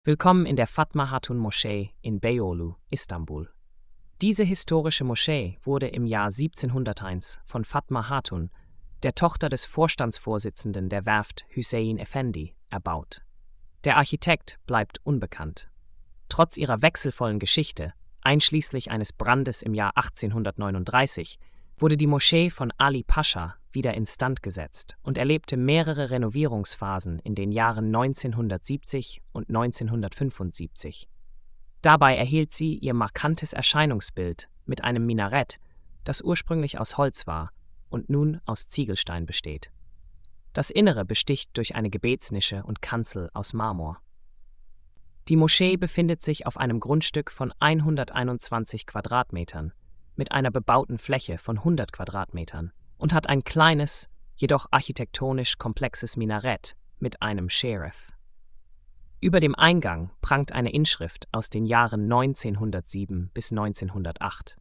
Willkommen in der Fatma Hatun Moschee in Beyoğlu, Istanbul. Diese historische Moschee wurde im Jahr 1701 von Fatma Hatun, der Tochter des Vorstandsvorsitzenden der Werft Hüseyin Efendi, erbaut. Der Architekt bleibt unbekannt. Trotz ihrer wechselvollen Geschichte, einschließlich eines Brandes im Jahr 1839, wurde die Moschee von Ali Pascha wieder instand gesetzt und erlebte mehrere Renovierungsphasen in den Jahren 1970 und 1975. Dabei erhielt sie ihr markantes Erscheinungsbild mit einem Minarett, das ursprünglich aus Holz war und nun aus Ziegelstein besteht. Das Innere besticht durch eine Gebetsnische und Kanzel aus Marmor. Die Moschee befindet sich auf einem Grundstück von 121 Quadratmetern mit einer bebauten Fläche von 100 Quadratmetern und hat ein kleines, jedoch architektonisch komplexes Minarett mit einem Scheref. Über dem Eingang prangt eine Inschrift aus den Jahren 1907 bis 1908.